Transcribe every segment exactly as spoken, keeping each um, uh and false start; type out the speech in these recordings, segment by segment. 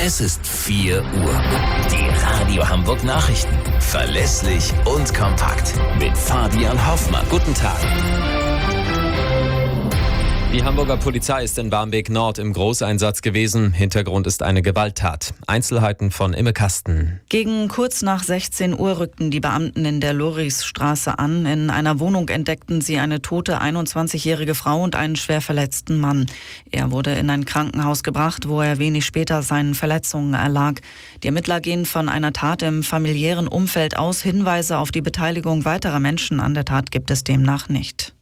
Es ist vier Uhr. Die Radio Hamburg Nachrichten. Verlässlich und kompakt. Mit Fabian Hoffmann. Guten Tag. Die Hamburger Polizei ist in Barmbek Nord im Großeinsatz gewesen. Hintergrund ist eine Gewalttat. Einzelheiten von Imme Kasten. Gegen kurz nach sechzehn Uhr rückten die Beamten in der Lorisstraße an. In einer Wohnung entdeckten sie eine tote einundzwanzigjährige Frau und einen schwer verletzten Mann. Er wurde in ein Krankenhaus gebracht, wo er wenig später seinen Verletzungen erlag. Die Ermittler gehen von einer Tat im familiären Umfeld aus. Hinweise auf die Beteiligung weiterer Menschen an der Tat gibt es demnach nicht.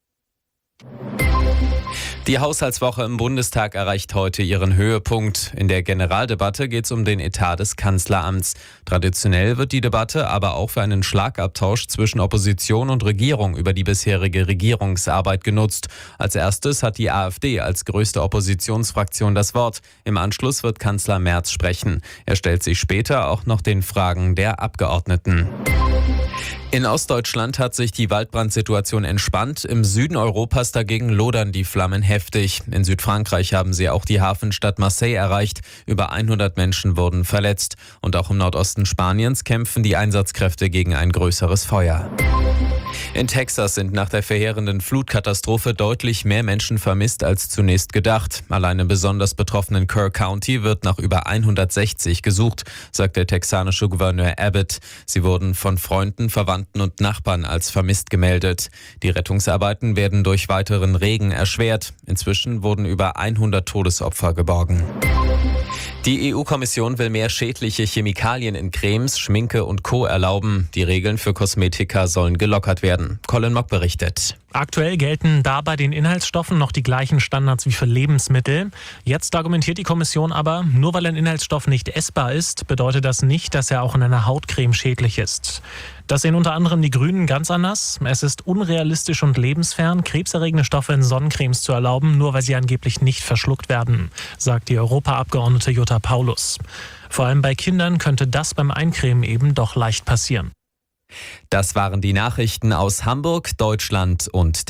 Die Haushaltswoche im Bundestag erreicht heute ihren Höhepunkt. In der Generaldebatte geht es um den Etat des Kanzleramts. Traditionell wird die Debatte aber auch für einen Schlagabtausch zwischen Opposition und Regierung über die bisherige Regierungsarbeit genutzt. Als erstes hat die AfD als größte Oppositionsfraktion das Wort. Im Anschluss wird Kanzler Merz sprechen. Er stellt sich später auch noch den Fragen der Abgeordneten. In Ostdeutschland hat sich die Waldbrandsituation entspannt. Im Süden Europas dagegen lodern die Flammen heftig. In Südfrankreich haben sie auch die Hafenstadt Marseille erreicht. Über hundert Menschen wurden verletzt. Und auch im Nordosten Spaniens kämpfen die Einsatzkräfte gegen ein größeres Feuer. In Texas sind nach der verheerenden Flutkatastrophe deutlich mehr Menschen vermisst als zunächst gedacht. Allein im besonders betroffenen Kerr County wird nach über hundertsechzig gesucht, sagt der texanische Gouverneur Abbott. Sie wurden von Freunden, Verwandten und Nachbarn als vermisst gemeldet. Die Rettungsarbeiten werden durch weiteren Regen erschwert. Inzwischen wurden über hundert Todesopfer geborgen. Die E U-Kommission will mehr schädliche Chemikalien in Cremes, Schminke und Co. erlauben. Die Regeln für Kosmetika sollen gelockert werden. Colin Mock berichtet. Aktuell gelten da bei den Inhaltsstoffen noch die gleichen Standards wie für Lebensmittel. Jetzt argumentiert die Kommission aber, nur weil ein Inhaltsstoff nicht essbar ist, bedeutet das nicht, dass er auch in einer Hautcreme schädlich ist. Das sehen unter anderem die Grünen ganz anders. Es ist unrealistisch und lebensfern, krebserregende Stoffe in Sonnencremes zu erlauben, nur weil sie angeblich nicht verschluckt werden, sagt die Europaabgeordnete Jutta Paulus. Vor allem bei Kindern könnte das beim Eincremen eben doch leicht passieren. Das waren die Nachrichten aus Hamburg, Deutschland und